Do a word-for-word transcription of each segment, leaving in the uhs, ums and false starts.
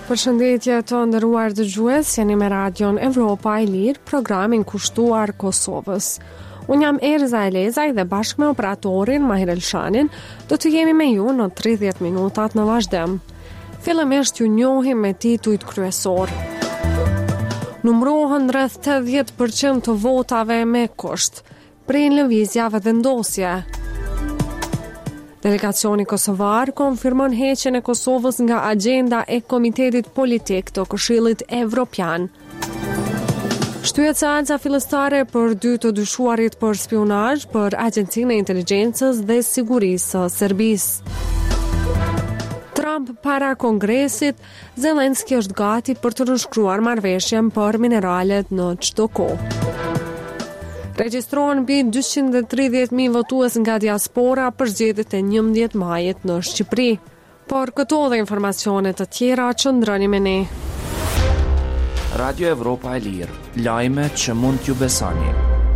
Përshëndetje të nderuar dëgjues, jeni me Radion Evropa e Lirë, programin kushtuar Kosovës. Unë jam Erza Elezaj dhe bashkë me operatorin Mahir Elshanin do të jemi me ju në tridhjetë minutat në vazhdim. Fillimisht ju njohim me titujt kryesor. Numërohen rreth tetëdhjetë përqind të votave me kusht, prej lëvizjave vendosje. Delegacioni kosovar konfirmon heqjen e Kosovës nga agenda e Komitetit Politik të Këshillit Evropian. Shtyhet seanca fillestare për dy të dyshuarit për spionazh për Agjencinë e Inteligjencës dhe Sigurisë së Serbisë. Trump para Kongresit, Zelenski është gati për të nënshkruar marrëveshjen për mineralet në çdo kohë. Regjistrohen mbi dyqind e tridhjetë mijë votues nga diaspora për zgjedhjet e njëmbëdhjetë majit në Shqipëri. Por këto dhe informacione të tjera qëndroni me ne. Radio Evropa e Lirë, lajme që mund t'ju besoni.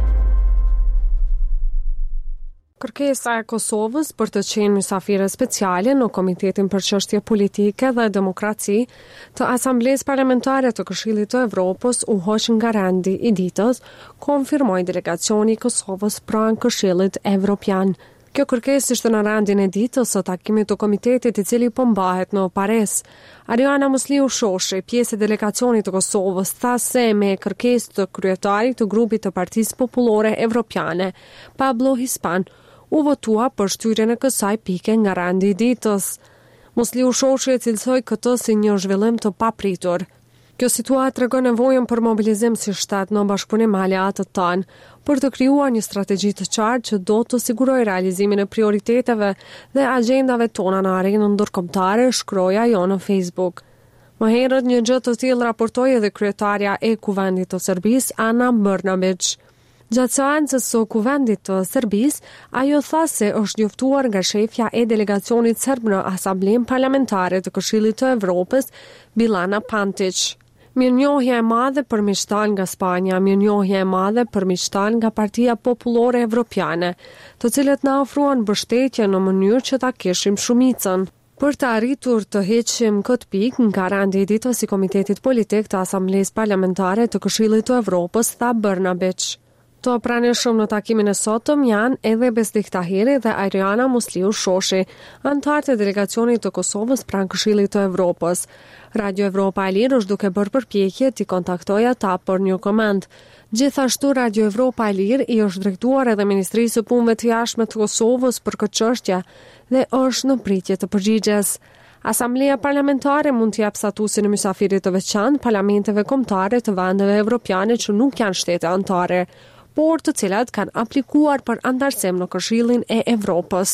Kërkesa e Kosovës për të qenë mysafire speciale në Komitetin për Çështje Politike dhe Demokraci të Asamblesë Parlamentare të Këshillit të Evropës u hoq nga rendi i ditës, konfirmoi delegacioni i Kosovës pranë Këshillit Evropian. Kjo kërkesë ishte në rendin e ditës së takimit të komitetit i cili po mbahet në Paris. Ariana Musliu Shoshi, pjesë e delegacionit të Kosovës, tha se me kërkesë të kryetarit të grupit të Partisë Popullore Evropiane, Pablo Hispan, u votua për shtyrjen e kësaj pike nga rendi i ditës. Musliu Shoshi e cilësoi këtë si një zhvillim të papritur. Kjo situatë tregon nevojën për mobilizim si shtet në bashkëpunim me aleatët tanë, për të krijuar një strategji të qartë që do të sigurojë realizimin e prioriteteve dhe agjendave tona në arenën ndërkombëtare, shkroi ajo në Facebook. Më herët një gjë të tillë raportoi edhe kryetarja e Kuvendit të Serbisë, Ana Brnabić. Gjatë seancës së Kuvendit të Serbisë, ajo tha se është njoftuar nga shefja e delegacionit serb në Asamblenë Parlamentare të Këshillit të Evropës, Bilana Pantić. Mirënjohja e madhe për miqtan nga Spanja, mirënjohja e madhe për miqtan nga Partia Popullore Evropiane, të cilët na ofruan mbështetje në mënyrë që ta kishim shumicën. Për të arritur të heqim këtë pikë nga rendi i ditës i Komitetit Politik të Asamblesë Parlamentare të Këshillit të Evropës, tha Brnabić. Të pranishëm në takimin e sotëm janë edhe Besdik Tahiri dhe Ariana Musliu Shoshi, anëtarët e delegacionit të Kosovës pranë Këshillit të Evropës. Radio Evropa e Lirë është duke bërë përpjekje t'i kontaktojë ata për një koment. Gjithashtu Radio Evropa e Lirë i është drejtuar edhe Ministrisë së Punëve të Jashtme të Kosovës për këtë çështje dhe është në pritje të përgjigjes. Asambleja Parlamentare mund t'i jap statusin e mysafirit të veçantë parlamenteve kombëtare të vendeve evropiane që nuk janë shtete anëtare, por të cilat kanë aplikuar për antarësim në Këshillin e Evropës.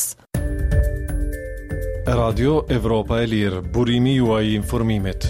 Radio Evropa e Lirë, burimi juaj i informimit.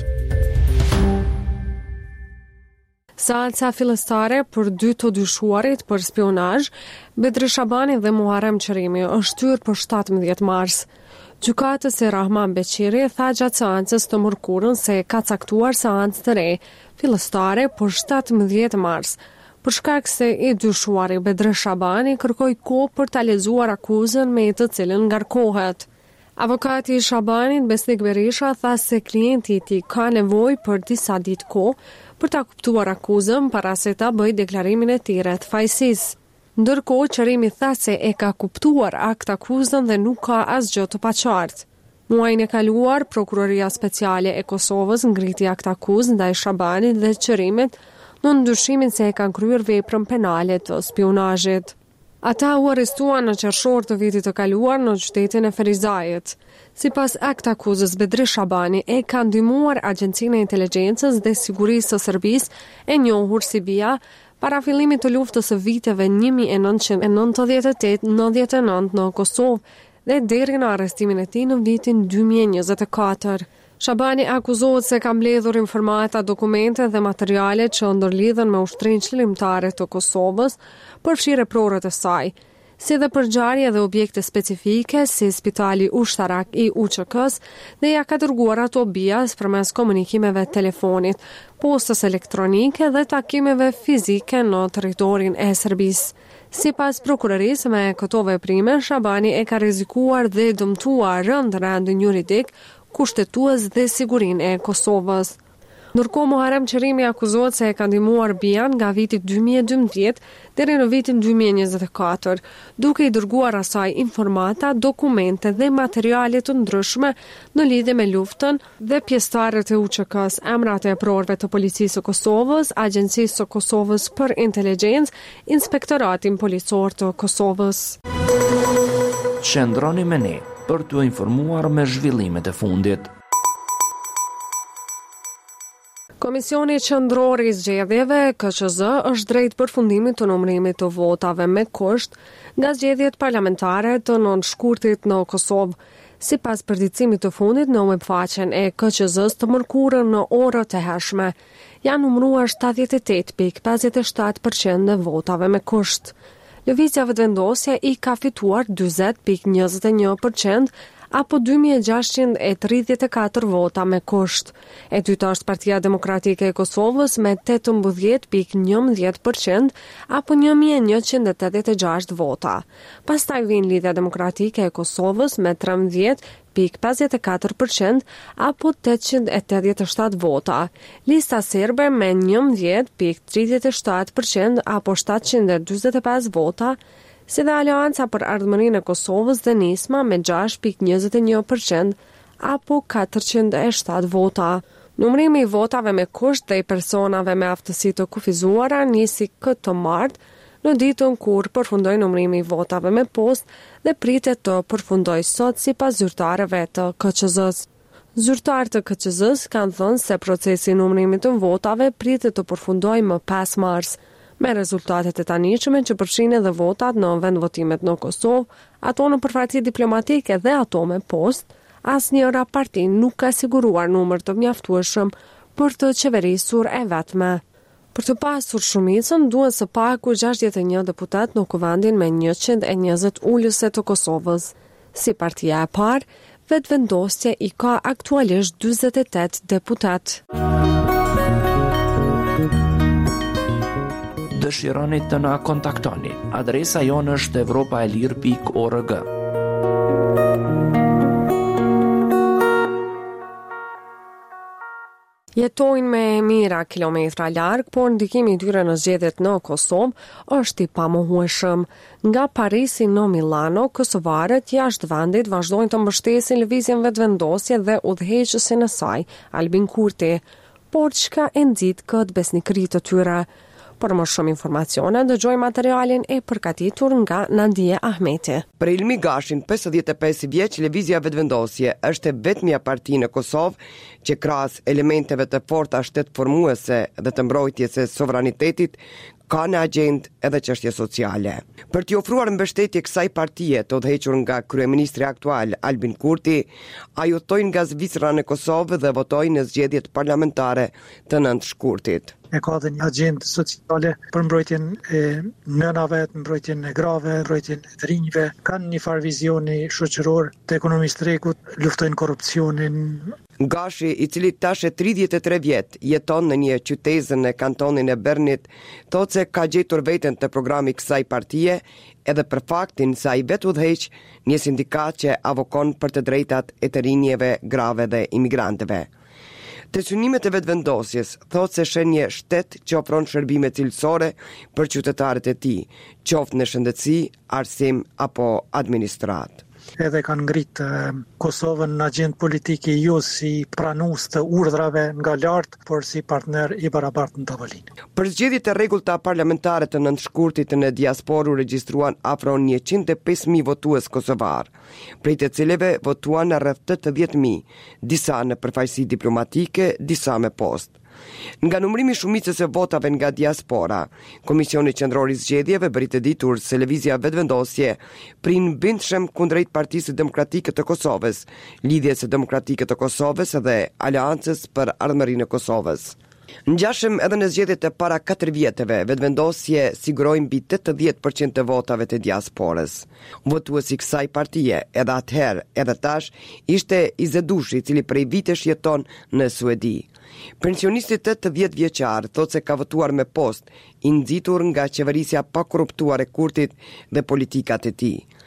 Seanca fillestare për dy të dyshuarit për spionazh, Bedri Shabani dhe Muharrem Qerimi, është shtyrë për shtatëmbëdhjetë mars. Gjykatës e Rahman Beqiri tha gjatë seancës të mërkurën se ka caktuar seancë të re, fillestare për shtatëmbëdhjetë mars. Për shkak se i dyshuari Bedri Shabani kërkoi kohë për ta lexuar akuzën me të cilën ngarkohet. Avokati i Shabanit, Besnik Berisha, tha se klienti i tij ka nevojë për disa ditë kohë për ta kuptuar akuzën para se ta bëjë deklarimin e tij rreth fajësisë. Ndërkohë, Qerimi tha se e ka kuptuar akt akuzën dhe nuk ka asgjë të paqartë. Muajin e kaluar, Prokuroria Speciale e Kosovës ngriti akt akuzë ndaj Shabanit dhe Qerimit në ndyshimin se e kanë kryer veprën penale të spionazhit. Ata u arrestuan në qershor të vitit të kaluar në qytetin e Ferizajit. Sipas akt akuzës, Bedri Shabani e ka ndihmuar Agjencinë e Inteligjencës dhe Sigurisë së Serbisë, e njohur si B I A, para fillimit të luftës së viteve një mijë e nëntëqind e nëntëdhjetë e tetë nëntëdhjetë e nëntë në Kosovë dhe deri në arrestimin e tij në vitin dy mijë e njëzet e katër. Shabani akuzohet se ka mbledhur informata, dokumente dhe materiale që ndërlidhen me ushtrinë qëllimtare të Kosovës, përfshi reprorët e saj, si dhe përngjarje dhe objekte specifike si Spitali Ushtarak i U Q K-s dhe ja ka dërguar ato B I A-s përmes komunikimeve telefonit, postës elektronike dhe takimeve fizike në territorin e Serbisë. Sipas prokurorisë, me këto veprime, Shabani e ka rrezikuar dhe dëmtuar rënd rendin juridik kushtetues dhe sigurinë e Kosovës. Ndërkohë Muharrem Çerimi akuzohet se e ka ndihmuar Bian nga viti dy mijë e dymbëdhjetë deri në vitin dy mijë e njëzet e katër, duke i dërguar asaj informata, dokumente dhe materiale të ndryshme në lidhje me luftën dhe pjesëtarët e U Q K-s, emrat e prorëve të Policisë së Kosovës, Agjencisë së Kosovës për Inteligjencë, Inspektoratin Policor të Kosovës. Qëndroni me ne për t'u informuar me zhvillimet e fundit. Komisioni Qendror i Zgjedhjeve K Q Z është drejt përfundimit të numërimit të votave me kusht nga zgjedhjet parlamentare të nënshkurtit në Kosovë. Sipas përditësimit të fundit në webfaqen e K Q Z-s të mërkurën në orët e hershme, janë numëruar shtatëdhjetë e tetë pikë pesëdhjetë e shtatë përqind e votave me kusht. Lëvizja Vetëvendosje i ka fituar dyzet pikë njëzet e një përqind apo dy mijë e gjashtëqind e tridhjetë e katër vota me kusht. E dyta është Partia Demokratike e Kosovës me tetëmbëdhjetë pikë njëmbëdhjetë përqind apo një mijë e njëqind e tetëdhjetë e gjashtë vota. Pastaj vjen Lidhja Demokratike e Kosovës me trembëdhjetë pikë pesëdhjetë e katër përqind apo tetëqind e tetëdhjetë e shtatë vota. Lista serbe me njëmbëdhjetë pikë tridhjetë e shtatë përqind apo shtatëqind e dyzet e pesë vota, si dhe Aleanca për Ardhmërinë e Kosovës dhe Nisma me gjashtë pikë njëzet e një përqind apo katërqind e shtatë vota. Numërimi i votave me kusht dhe i personave me aftësi të kufizuara nisi këtë martë në ditën kur përfundoi numërimi i votave me postë dhe pritet të përfundojë sot sipas zyrtarëve të K Q Z-s. Zyrtarët të K Q Z-s kanë thënë se procesi i numërimit të votave pritet të përfundojë më pesë mars. Me rezultatet e tanishme që përfshin edhe votat në vendvotimet në Kosovë, ato në përfaqësi diplomatike dhe ato me postë, asnjëra parti nuk ka siguruar numër të mjaftueshëm për të qeverisur e vetme. Për të pasur shumicën, duhen së paku gjashtëdhjetë e një deputat në kuvendin me njëqind e njëzet ulëse të Kosovës. Si partia e parë, Vetëvendosje i ka aktualisht dyzet e tetë deputat. Dëshironi të na kontaktoni. Adresa jonë është evropaelir pikë org. Jetojnë me mira kilometra larg, por ndikimi i tyre në zgjedhjet në Kosovë është i pamohueshëm. Nga Parisi në Milano, kosovarët jashtë vendit vazhdojnë të mbështesin lëvizjen Vetëvendosje dhe udhëheqësin e saj, Albin Kurti, por çka e nxit këtë besnikëri të tyre? Për më shumë informacione, dëgjoj materialin e përgatitur nga Nandije Ahmeti. Për Ilmi Gashin, pesëdhjetë e pesë vjeç, Lëvizja Vetëvendosje është vetmja parti në Kosovë që krahas elementeve të forta shtetformuese dhe të mbrojtjes së sovranitetit ka në agjendë edhe çështje sociale. Për t'i ofruar mbështetje kësaj partie të udhëhequr nga kryeministri aktual Albin Kurti, ai udhtojnë nga Zvicra në Kosovë dhe votojnë në zgjedhjet parlamentare të nëntë shkurtit. E ka dhe një agjendë sociale për mbrojtjen e nënave, mbrojtjen e grave, mbrojtjen e të rinjve, kanë një farë vizioni shoqëror të ekonomisë trekut, luftojnë korrupsionin. Gashi, i cili tash e tridhjetë e tre vjet, jeton në një qytet në kantonin e Bernit, thotë se ka gjetur veten të programi kësaj partie, edhe për faktin se ai vetë udhëheq një sindikat që avokon për të drejtat e të rinjeve, grave dhe imigrantëve. Të synimet e Vetëvendosjes thotë se shen një shtet që ofron shërbime cilësore për qytetarët e tij, qoftë në shëndetësi, arsim apo administrat. Edhe kanë ngritë Kosovën në agjendë politike jo si pranues të urdhrave nga lart, por si partner i barabartë në tavolinë. Për zgjedhjet e rregullta parlamentare të nëntë shkurtit në diasporë u regjistruan afro njëqind e pesë mijë votues kosovar, prej të cilëve votuan rreth tetëdhjetë mijë, disa në përfaqësi diplomatike, disa me postë. Nga numrimi shumicës e votave nga diaspora, Komisioni Qendror i Zgjedhjeve bëri të ditur se Lëvizja Vetëvendosje prin bindshëm kundrejt Partisë Demokratike të Kosovës, Lidhjes së Demokratike të Kosovës dhe Aleancës për Ardhmërinë e Kosovës. Ngjashëm edhe në zgjedhjet e para katër vjeteve, Vetëvendosje siguroi mbi tetëdhjetë përqind të votave të diasporës. Votuesi i kësaj partie, edhe atëherë, edhe tash, ishte Izedushi, i cili prej vitesh jeton në Suedi. Pensionisti tetëdhjetë vjeçar thotë se ka votuar me postë, i nxitur nga qeverisja pa korruptuar e Kurtit dhe politikat e tij.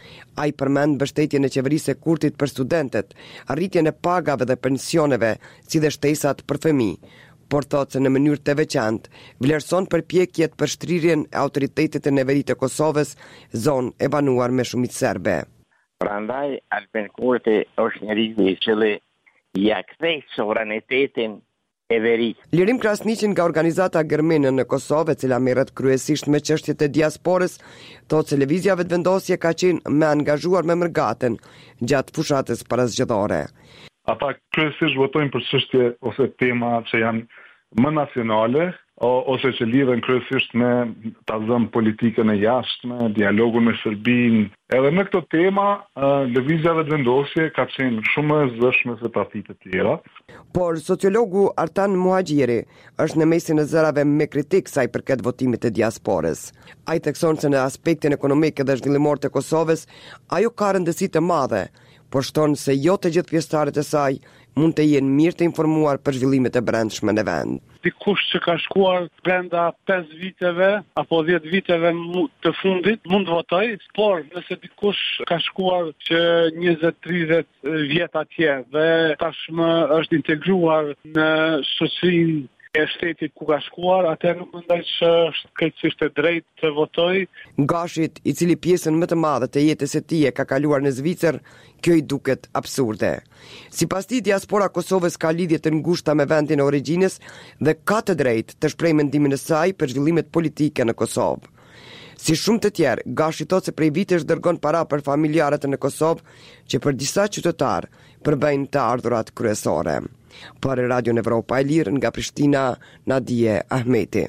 Ai përmend mbështetjen e qeverisë së Kurtit për studentët, arritjen e pagave dhe pensioneve, si dhe shtesat për fëmijë, por thotë se në mënyrë të veçantë vlerëson përpjekjet për shtrirjen e autoritetit të neverit të Kosovës, zonë e banuar me shumicë serbe. Prandaj Albin Kurti është njeriu i cili ja kthej sovranitetin e verit. Lirim Krasniqin nga organizata Gërmene në Kosovë, e cila merret kryesisht me çështjet e diasporës, thotë se lëvizja vetëvendosje ka qenë më angazhuar me mërgatën gjatë fushatës parazgjedhore. Ata kryesisht votojnë për çështje ose tema që janë më nacionale, ose që lidhen kryesisht me ta zënë politikën e jashtme, dialogun me Serbinë. Edhe në këto tema, lëvizja vetëvendosje ka qenë shumë e zëshme se partitë të tjera. Por sociologu Artan Muhaxhiri është në mesin e zërave me kritik sa i përket votimit të diasporës. Ai thekson se në aspektin ekonomik dhe zhvillimor të Kosovës, ajo ka rëndësi të madhe, por shton se jo të gjithë pjesëtarët e saj mund të jenë mirë të informuar për zhvillimet e brendshme në vend. Dikush që ka shkuar brenda pesë viteve apo dhjetë viteve të fundit mund të votojë, por nëse dikush ka shkuar që njëzet tridhjetë vjet atje dhe tashmë është integruar në shoqërinë e shtetit ku ka shkuar, atëherë nuk mendoj që është krejtësisht e drejtë të votojë. Gashit, i cili pjesën më të madhe të jetës së tij e ka kaluar në Zvicër, kjo i duket absurde. Sipas tij, diaspora e Kosovës ka lidhje të ngushta me vendin e origjinës dhe ka të drejtë të shprehë mendimin e saj për zhvillimet politike në Kosovë. Si shumë të tjerë, Gashi thotë se prej vitesh dërgon para për familjarët në Kosovë, që për disa qytetarë përbëjnë të ardhurat kryesore. Për Radio Evropa e Lirë nga Prishtina, Nadije Ahmeti.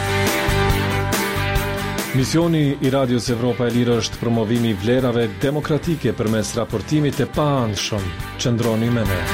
Misioni i Radios Evropa e Lirë është promovimi i vlerave demokratike përmes raportimit të paanshëm. Qëndroni me ne.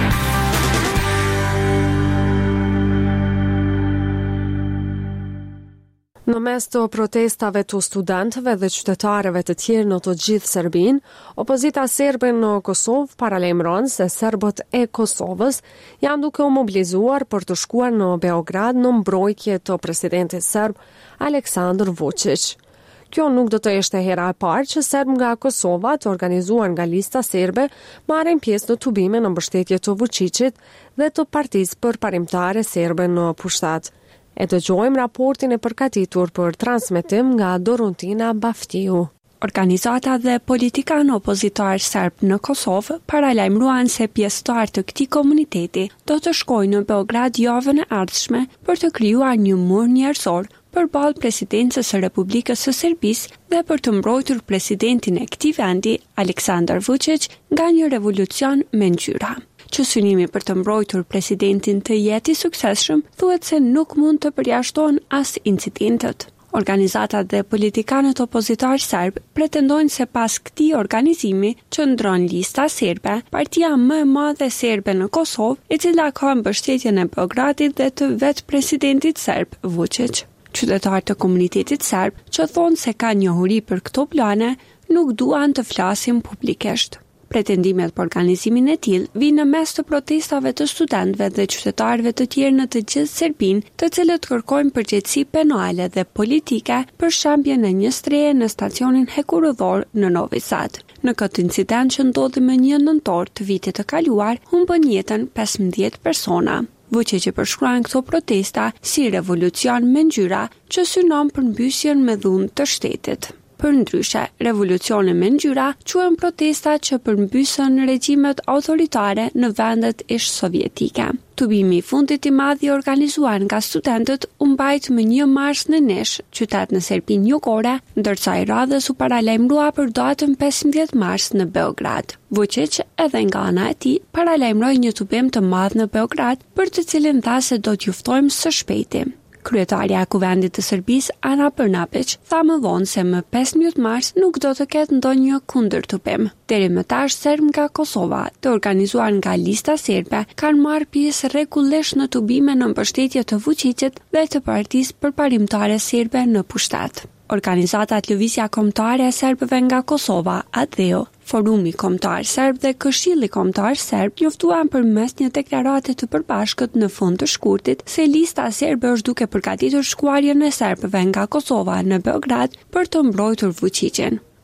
Në mes të protestave të studentëve dhe qytetarëve të tjerë në të gjithë Serbinë, opozita serbe në Kosovë paralajmëron se serbët e Kosovës janë duke u mobilizuar për të shkuar në Beograd në mbrojtje të presidentit serb Aleksandar Vučić. Kjo nuk do të ishte hera e parë që serb nga Kosova, të organizuar nga lista serbe, marrin pjesë në tubime në mbështetje të Vučićit dhe të Partisë Përparimtare Serbe në pushtat. E dëgjojmë raportin e përgatitur për transmetim nga Dorontina Baftiu. Organizata dhe politikanë opozitar serb në Kosovë paralajmëruan se pjesëtarë të këtij komuniteti do të shkojnë në Beograd javën e ardhshme për të krijuar një mur njerëzor përballë presidencës së Republikës së Serbisë dhe për të mbrojtur presidentin e këtij vendi, Aleksandar Vučić, nga një revolucion me ngjyra. Që synimi për të mbrojtur presidentin të jetë i suksesshëm thuhet se nuk mund të përjashton as incidentet. Organizatat dhe politikanët opozitar serb pretendojnë se pas këtij organizimi që ndron lista serbe, partia më e madhe serbe në Kosovë, e cila ka mbështetjen e Beogradit dhe të vetë presidentit serb Vučić. Qytetarë të komunitetit serb që thonë se ka njohuri për këto plane, nuk duan të flasin publikisht. Pretendimet për organizimin e tillë vijnë në mes të protestave të studentëve dhe qytetarëve të tjerë në të gjithë Serbinë, të cilët kërkojnë përgjegjësi penale dhe politike për shambjen e një streje në stacionin hekurudhor në Novi Sad. Në këtë incident që ndodhi më një nëntor të vitit të kaluar, humbën jetën pesëmbëdhjetë persona. Vučić përshkruan këto protesta si revolucion me ngjyra që synon përmbysjen me dhunë të shtetit. Për ndryshe, revolucione me ngjyra quhen protesta që përmbysën regjimet autoritare në vendet ish sovjetike. Tubimi i fundit i madh i organizuar nga studentët u mbajt më një mars në Niš, qytet në Serbinë Jugore, ndërsa i radhës u paralajmërua për datën pesëmbëdhjetë mars në Beograd. Vučić edhe nga ana e tij paralajmëroi një tubim të madh në Beograd, për të cilin tha se do t'ju ftojmë së shpejti. Kryetarja e Kuvendit të Serbisë, Ana Brnabić, tha më vonë se më pesëmbëdhjetë mars nuk do të ketë ndonjë kundërtupim. Deri më tash serb nga Kosova, të organizuar nga lista serbe, kanë marrë pjesë rregullisht në tubime në mbështetje të Vučićit dhe të Partisë Përparimtare Serbe në pushtet. Organizatat Lëvizja Kombëtare e Serbëve nga Kosova, A D E O, Forumi Kombëtar Serb dhe Këshilli Kombëtar Serb njoftuan përmes një deklarate të përbashkët në fund të shkurtit se lista serbe është duke përgatitur shkuarjen e serbëve nga Kosova në Beograd për të mbrojtur Vučićin.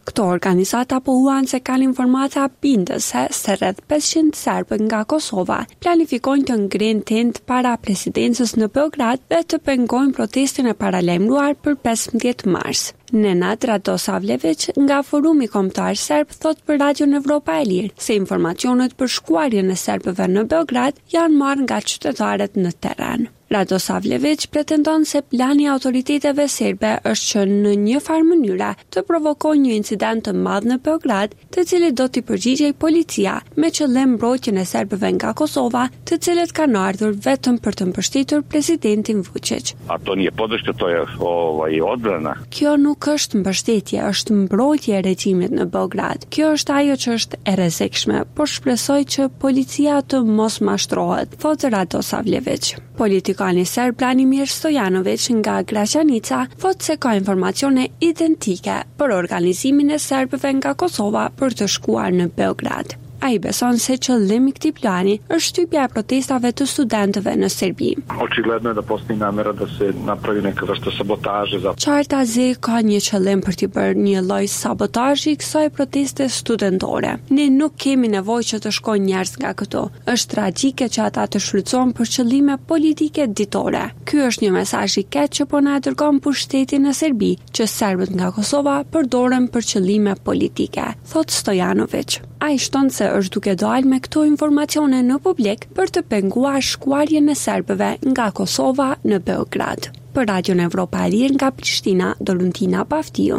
Këto organizata pohuan se kanë informata bindëse se rreth pesëqind serbë nga Kosova planifikojnë të ngrenë tent para presidencës në Beograd dhe të pengojnë protestin e paralajmëruar për pesëmbëdhjetë mars. Nenad Radosavljević nga Forumi Kombëtar Serb thot për Radion Evropa e Lirë se informacionet për shkuarjen e serbëve në Beograd janë marrë nga qytetarët në terren. Radosavljević pretendon se plani i autoriteteve serbe është që në një farë mënyre të provokojë një incident të madh në Beograd, të cilit do t'i përgjigjej policia me qëllim mbrojtjen e serbëve nga Kosova, të cilët kanë ardhur vetëm për të mbështetur presidentin Vučić. Ato nije podrška, to je ovaj odbrana. Kjo nuk është mbështetje, është mbrojtje e regjimit në Beograd. Kjo është ajo që është e rrezikshme, por shpresoj që policia të mos mashtrohet, thotë Radosavljević. Politikani serb Branimir Stojanović nga Gračanica thot se ka informacione identike për organizimin e serbëve nga Kosova për të shkuar në Beograd. Ai beson se qëllimi i këtij plani është shtypja e protestave të studentëve në Serbi. Očigledno je da postoji namera da se napravi neka vrsta sabotaže za. Qartazi ka një qëllim për të bërë një lloj sabotazhi kësaj proteste studentore. Ne nuk kemi nevojë që të shkojnë njerëz nga këto. Është tragjike që ata të shfrytëzohen për qëllime politike ditore. Ky është një mesazh i keq që po na dërgon pushteti në Serbi, që serbët nga Kosova përdoren për qëllime politike, thot Stojanović. Ai shton se është duke dalë me këto informacione në publik për të penguar shkuarjen e serbëve nga Kosova në Beograd. Për Radion Evropa e Lirë nga Prishtina, Doluntina Paftiu.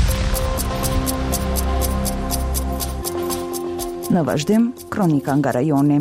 Në vazhdim, kronika nga rajoni.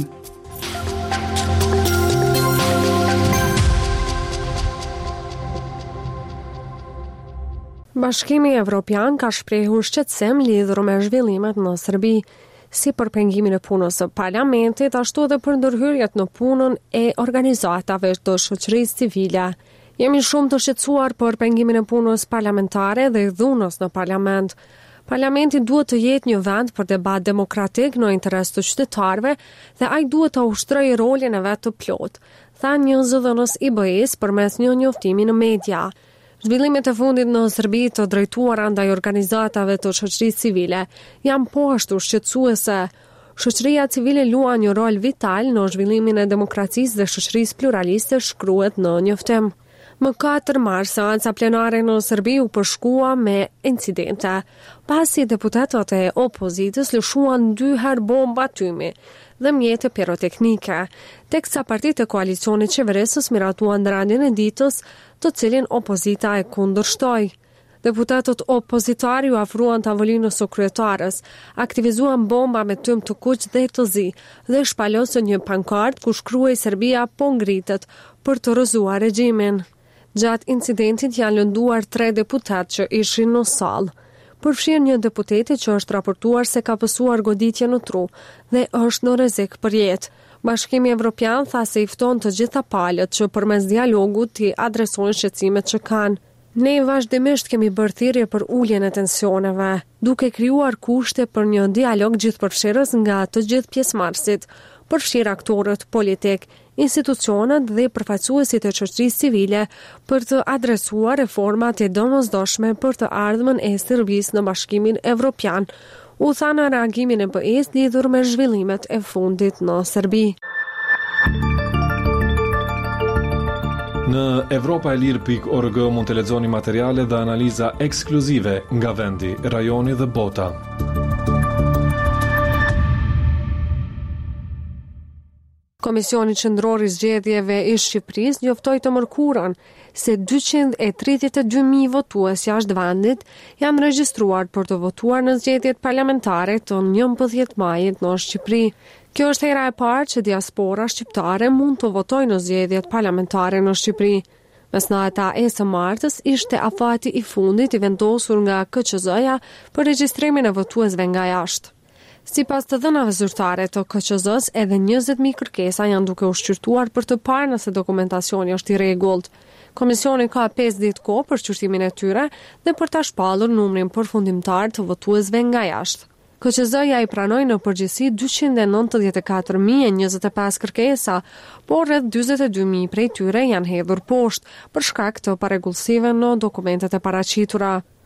Bashkimi Evropian ka shprehur shqetësim lidhur me zhvillimet në Serbi, si për pengimin e punës së parlamentit, ashtu edhe për ndërhyrjet në punën e organizatave të shoqërisë civile. Jemi shumë të shqetësuar për pengimin e punës parlamentare dhe dhunës në parlament. Parlamenti duhet të jetë një vend për debat demokratik në interes të qytetarëve dhe ai duhet të ushtrojë rolin e vet të plot, tha një zëdhënës i B E-s përmes një njoftimi në media. Zhvillimet e fundit në Serbi të drejtuara ndaj organizatave të shoqërisë civile janë poashtu shqetësuese. Shoqëria civile luan një rol vital në zhvillimin e demokracisë dhe shoqërisë pluraliste, shkruhet në njoftim. Më katër mars, seanca plenare në Serbi u përshkua me incidente, pasi deputetët e opozitës lëshuan dy herë bomba tymi dhe mjete piroteknike, teksa partitë e koalicionit qeverisës miratuan randin e ditës, të cilin opozita e kundërshtoi. Deputetët opozitar ju afruan tavolinës së kryetarës, aktivizuan bomba me tym të kuq dhe të zi dhe shpalosën një pankart ku shkruhej Serbia po ngritet për të rrëzuar regjimin. Gjatë incidentit janë lënduar tre deputat që ishin në sallë. Përfshirë një deputeti që është raportuar se ka pësuar goditje në tru dhe është në rrezik për jetë. Bashkimi Evropian tha se i fton të gjitha palët që përmes dialogut t'i adresojnë shqetësimet që kanë. Ne vazhdimisht kemi bërë thirrje për uljen e tensioneve, duke krijuar kushte për një dialog gjithëpërfshirës nga të gjithë pjesëmarrësit, përfshirë aktorët politik, institucionet dhe përfaqësuesit e shoqërisë civile për të adresuar reformat e domosdoshme për të ardhmen e Serbisë në Bashkimin Evropian, u tha në reagimin e B E-s lidhur me zhvillimet e fundit në Serbi. Në Evropa e Lirë pikë org mund të lexoni materiale dhe analiza ekskluzive nga vendi, rajoni dhe bota. Komisioni Qendror i Zgjedhjeve i Shqipërisë njoftoi të mërkurën se dyqind e tridhjetë e dy mijë votues jashtë vendit janë regjistruar për të votuar në zgjedhjet parlamentare të njëmbëdhjetë majit në Shqipëri. Kjo është hera e parë që diaspora shqiptare mund të votojë në zgjedhjet parlamentare në Shqipëri. Mesnata e së martës ishte afati i fundit i vendosur nga K Q Z-ja për regjistrimin e votuesve nga jashtë. Sipas të dhënave zyrtare të K Q Z-s, edhe njëzet mijë kërkesa janë duke u shqyrtuar për të parë nëse dokumentacioni është i rregullt. Komisioni ka pesë ditë kohë për shqyrtimin e tyre dhe për ta shpallur numrin përfundimtar të votuesve nga jashtë. K Q Z-ja i pranoi në përgjithësi dyqind e nëntëdhjetë e katër mijë e njëzet e pesë kërkesa, por rreth dyzet e dy mijë prej tyre janë hedhur poshtë për shkak të parregullsive në dokumentet e paraqitura.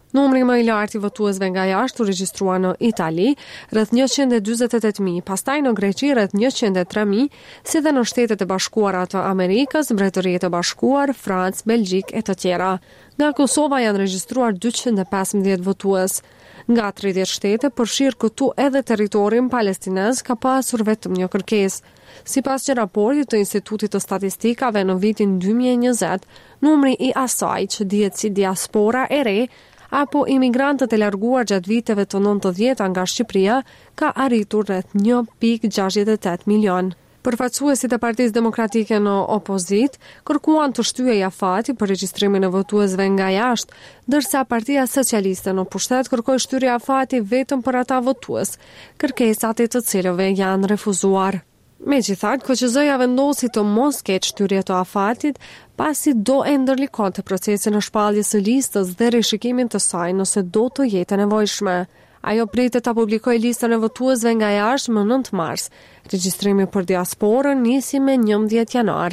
Numri më i lartë i votuesve nga jashtë u regjistrua në Itali, rreth njëqind e dyzet e tetë mijë, pastaj në Greqi rreth njëqind e tre mijë, si dhe në Shtetet e Bashkuara të Amerikës, Mbretëritë e Bashkuar, Francë, Belgjik e të tjera. Nga Kosova janë regjistruar dyqind e pesëmbëdhjetë votues. Nga tridhjetë shtete, përfshirë këtu edhe territorin palestinez, ka pasur vetëm një kërkesë. Sipas një raporti të Institutit të Statistikave në vitin dy mijë e njëzet, numri i asaj që dihet si diaspora e re apo imigrantët e larguar gjatë viteve të nëntëdhjetë nga Shqipëria ka arritur rreth një pikë gjashtëdhjetë e tetë milion. Përfaqësuesit e Partisë Demokratike në opozit kërkuan të shtyhej afati për regjistrimin e votuesve nga jashtë, ndërsa Partia Socialiste në pushtet kërkoi shtyrje afati vetëm për ata votues, kërkesat e të cilëve janë refuzuar. Megjithatë, K Q Z-ja vendosi të mos ketë shtyrje të afatit, pasi do e ndërlikonte procesin e shpalljes së listës dhe rishikimin të saj nëse do të jetë e nevojshme. Ajo pritet ta publikojë listën e votuesve nga jashtë më nëntë mars. Regjistrimi për diasporën nisi me njëmbëdhjetë janar.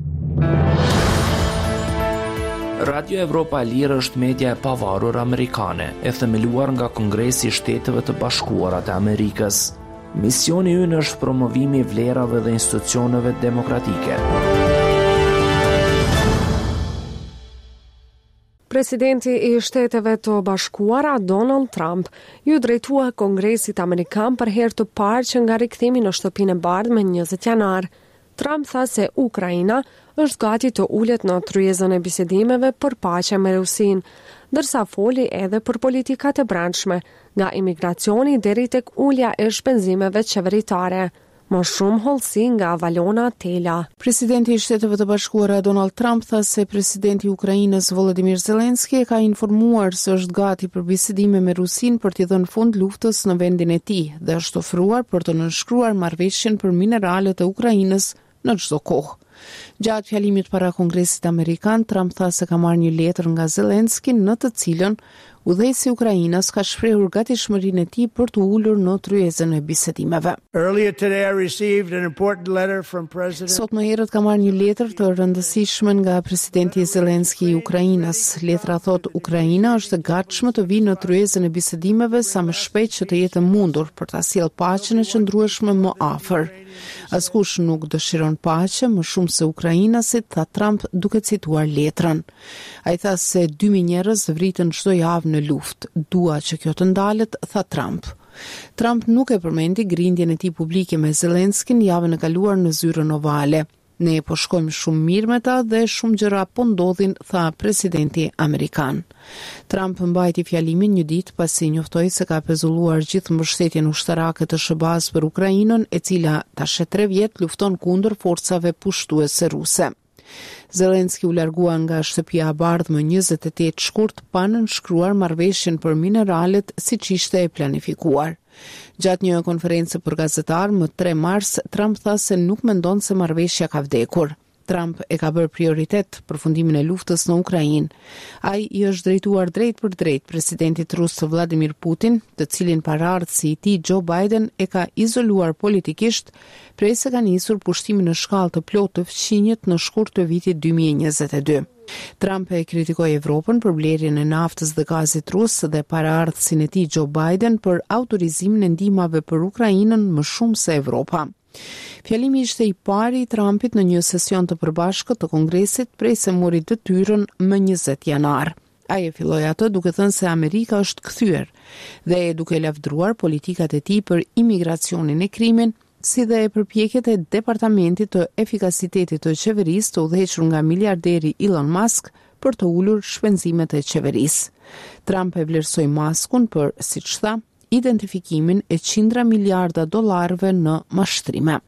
Radio Evropa e Lirë është media e pavarur amerikane, e themeluar nga Kongresi i Shteteve të Bashkuara të Amerikës. Misioni ynë është promovimi i vlerave dhe institucioneve demokratike. Presidenti i Shteteve të Bashkuara Donald Trump ju drejtua Kongresit Amerikan për herë të parë që nga rikthimi në Shtëpinë e Bardhë me njëzet janar. Trump tha se Ukraina është gati të ulet në tryezën e bisedimeve për paqe me Rusinë, ndërsa foli edhe për politikat e brendshme, nga imigracioni deri tek ulja e shpenzimeve qeveritare. Më shumë hollësi nga Valona Tela. Presidenti i Shteteve të Bashkuara Donald Trump tha se presidenti i Ukrainës Volodymyr Zelensky ka informuar se është gati për bisedime me Rusinë për t'i dhënë fund luftës në vendin e tij dhe është ofruar për të nënshkruar marrëveshjen për mineralet e Ukrainës në çdo kohë. Gjatë fjalimit para Kongresit Amerikan, Trump tha se ka marrë një letër nga Zelensky në të cilën udhëheqësi i Ukrainës ka shprehur gatishmërinë e tij për të ulur në tryezën e bisedimeve. Sot më herët ka marrë një letër të rëndësishme nga presidenti Zelensky i Ukrainës. Letra thot Ukraina është e gatshme të vijë në tryezën e bisedimeve sa më shpejt që të jetë mundur për ta sjellë paqen e qëndrueshme më afër. Askush nuk dëshiron paqe më shumë se ukrainasit, tha Trump duke cituar letrën. Ai tha se dy mijë njerëz vritën çdo javë në luftë. Dua që kjo të ndalet, tha Trump. Trump nuk e përmendi grindjen e tij publike me Zelenskyn javën e kaluar në zyrën ovale. Ne po shkojmë shumë mirë me ta dhe shumë gjëra po ndodhin, tha presidenti amerikan. Trump mbajti fjalimin një ditë pasi njoftoi se ka pezulluar gjithë mbështetjen ushtarake të S B A-s për Ukrainën, e cila tash e tre vjet lufton kundër forcave pushtuese ruse. Zelensky u largua nga Shtëpia e Bardhë më njëzet e tetë shkurt pa nënshkruar marrëveshjen për mineralet siç ishte e planifikuar. Gjatë një konferencë për gazetar më tre mars, Trump tha se nuk mendon se marrëveshja ka vdekur. Trump e ka bërë prioritet përfundimin e luftës në Ukrainë. Ai i është drejtuar drejt për drejt presidentit rus Vladimir Putin, të cilin paraardhësi i tij Joe Biden e ka izoluar politikisht prej se ka nisur pushtimin në shkallë të plotë të fqinjet në shkurt të vitit dy mijë e njëzet e dy. Trump e kritikoi Evropën për blerjen e naftës dhe gazit rus dhe paraardhësin e tij Joe Biden për autorizimin e ndihmave për Ukrainën më shumë se Evropa. Fjalimi ishte i pari i Trumpit në një sesion të përbashkët të Kongresit prej se mori detyrën më njëzet janar. Ai e filloi atë duke thënë se Amerika është kthyer dhe e duke lavdruar politikat e tij për imigracionin e krimin, si dhe e përpjekjet e departamentit të efikasitetit të qeverisë të udhëhequr nga miliarderi Elon Musk për të ulur shpenzimet e qeverisë. Trump e vlerësoi Muskun për, siç tha, identifikimin e qindra miliarda dollarëve në mashtrime.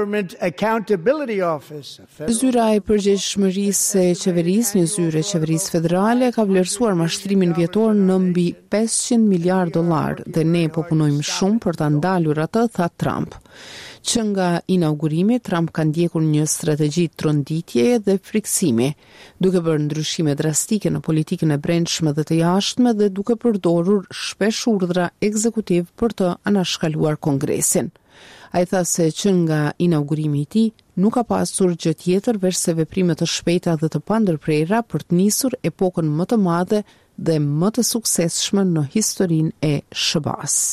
Zyra e përgjegjshmërisë e qeverisë, një zyrë e qeverisë federale, ka vlerësuar mashtrimin vjetor në mbi pesëqind miliardë dollar dhe ne po punojmë shumë për ta ndalur atë, tha Trump. Që nga inaugurimi, Trump ka ndjekur një strategji tronditjeje dhe friksimi, duke bërë ndryshime drastike në politikën e brendshme dhe të jashtme dhe duke përdorur shpesh urdhra ekzekutiv për të anashkaluar Kongresin. Ai tha se që nga inaugurimi i tij nuk ka pasur gjë tjetër veç se veprime të shpejta dhe të pandërprera për të nisur epokën më të madhe dhe më të suksesshme në historinë e S B A-s.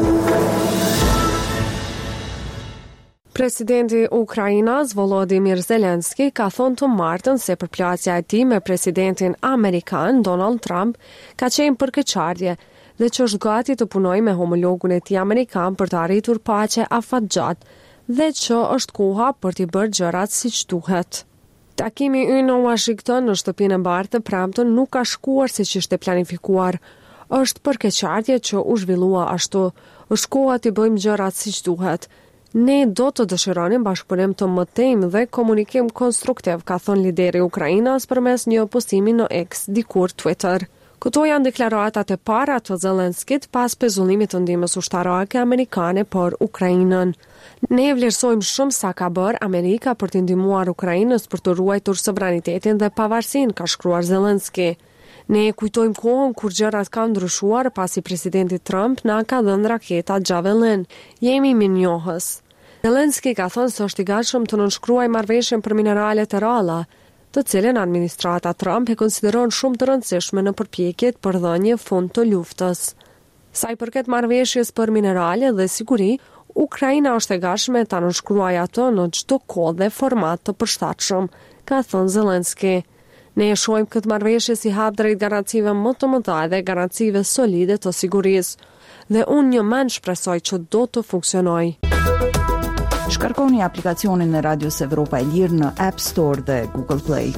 Presidenti Ukrainas Volodymyr Zelensky ka thonë të martën se përplasja e tij me presidentin amerikan Donald Trump ka qenë përkeqardhje dhe që është gati të punojë me homologun e tij amerikan për të arritur paqe afatgjatë dhe që është koha për t'i bërë gjërat siç duhet. Takimi ynë në Washington në shtëpinë e bardhë të premtën nuk ka shkuar siç ishte planifikuar. Është përkeqardhje që u zhvillua ashtu. Është koha t'i bëjmë gjërat siç duhet. Ne do të dëshironim bashkëpunim të mëtejmë dhe komunikim konstruktiv, ka thënë lideri i Ukrainës përmes një postimi në X, dikur Twitter. Këto janë deklaratat e para të Zelenskit pas pezullimit të ndihmës ushtarake amerikane për Ukrainën. Ne vlerësojmë shumë sa ka bërë Amerika për të ndihmuar Ukrainës për të ruajtur sovranitetin dhe pavarësinë, ka shkruar Zelensky. Ne kujtojmë kohën kur gjërat kanë ndryshuar pasi presidenti Trump na ka dhënë raketa Javelin. Jemi mirënjohës. Zelensky ka thënë se është i gatshëm të nënshkruajë marrëveshjen për mineralet e ralla, të cilën administrata Trump e konsideron shumë të rëndësishme në përpjekjet për dhënie fund të luftës. Sa i përket marrëveshjes për minerale dhe siguri, Ukraina është e gatshme ta nënshkruajë ato në çdo kohë dhe format të përshtatshëm, ka thënë Zelensky. Ne e shohim këtë marrëveshje si hap drejt garancive më të mëdha dhe garancive solide të sigurisë, dhe unë një mend shpresoj që do të funksionojë. Shkarkoni aplikacionin e Radios Evropa e Lirë në App Store dhe Google Play.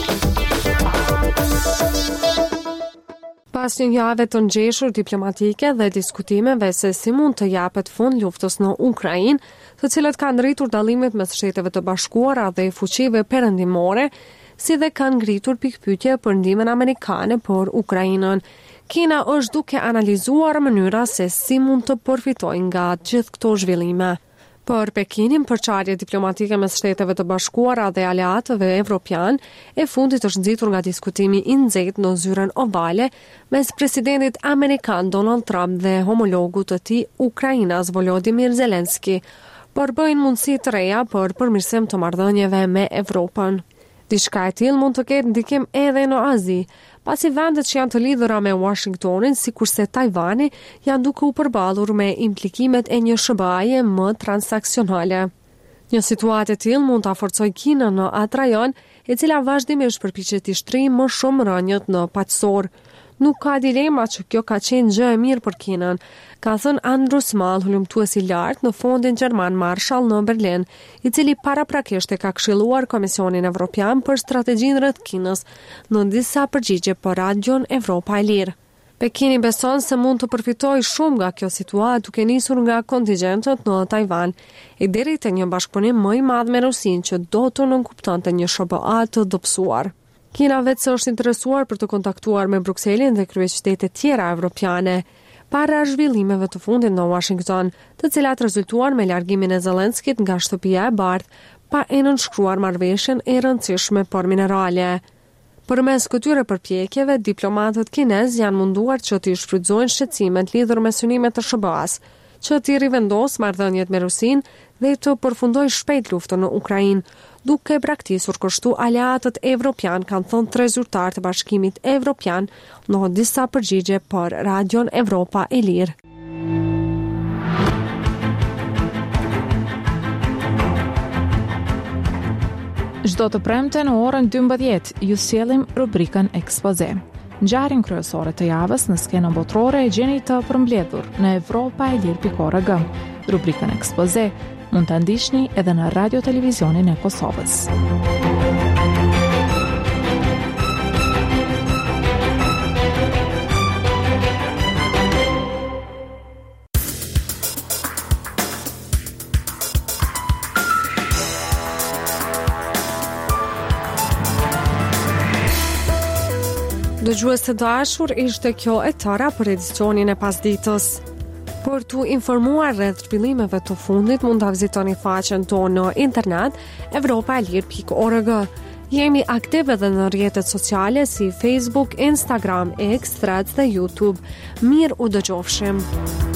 Pas një jave të ngjeshur diplomatike dhe diskutimeve se si mund të japet fund luftës në Ukrainë, të cilat kanë rritur dallimet mes Shteteve të Bashkuara dhe fuqive perëndimore, si dhe kanë ngritur pikpyetje për ndihmën amerikane për Ukrainën. Kina është duke analizuar mënyra se si mund të përfitojë nga gjithë këto zhvillime. Për Pekinin, përçarje diplomatike mes Shteteve të Bashkuara dhe aleatëve evropian e fundit është nxitur nga diskutimi i nxehtë në zyrën ovale mes presidentit amerikan Donald Trump dhe homologut të tij Ukrainas Volodymyr Zelensky, por bëjnë mundësi të reja për përmirësim të marrëdhënieve me Evropën. Diçka e tillë mund të ketë ndikim edhe në Azi, pasi vendet që janë të lidhura me Washingtonin, sikurse Tajvani, janë duke u përballur me implikimet e një S B A-je më transaksionale. Një situatë e tillë mund ta forcojë Kinën në atë rajon, e cila vazhdimisht përpiqet të shtrijë më shumë rënjët në paqësor. Nuk ka dilema që kjo ka qenë gjë e mirë për Kinën, ka thënë Andrew Small, hulumtues i lartë në Fondin Gjerman Marshall në Berlin, i cili paraprakisht e ka këshilluar Komisionin Evropian për strategjinë rreth Kinës në disa përgjigje për Radion Evropa e Lirë. Pekini beson se mund të përfitojë shumë nga kjo situatë duke nisur nga kontingjentët në Tajvan, e deri te një bashkëpunim më i madh me Rusinë që do të nënkuptonte një S B A të dobësuar. Kina vetë se është interesuar për të kontaktuar me Brukselin dhe kryeqytetet tjera evropiane, para zhvillimeve të fundit në Washington, të cilat rezultuan me largimin e Zelenskit nga shtëpia e bardhë, pa e nënshkruar marrëveshjen e rëndësishme për minerale. Përmes këtyre përpjekjeve, diplomatët kinezë janë munduar që të shfrytëzojnë shqetësimet lidhur me synimet të S B A-s, që të rivendos marrëdhëniet me Rusinë dhe të përfundojë shpejt luftën në Ukrainë, duke braktisur kështu aleatët evropian, kanë thënë tre zyrtarë të Bashkimit Evropian në disa përgjigje për Radion Evropa e Lirë. Çdo të premte në orën dymbëdhjetë ju sjellim rubrikën Ekspoze. Ngjarjen kryesore të javës në skenën botërore e gjeni të përmbledhur në evropa e lirë pikë org. Rubrikën Ekspoze mund ta ndiqni edhe në Radio Televizionin e Kosovës. Dëgjues të dashur, ishte kjo e tëra për edicionin e pasditës. Për t'u informuar rreth zhvillimeve të fundit, mund ta vizitoni faqen tonë në internet evropa e lirë pikë org. Jemi aktive edhe në rrjetet sociale si Facebook, Instagram, X, Threads dhe YouTube. Mirë u dëgjofshim.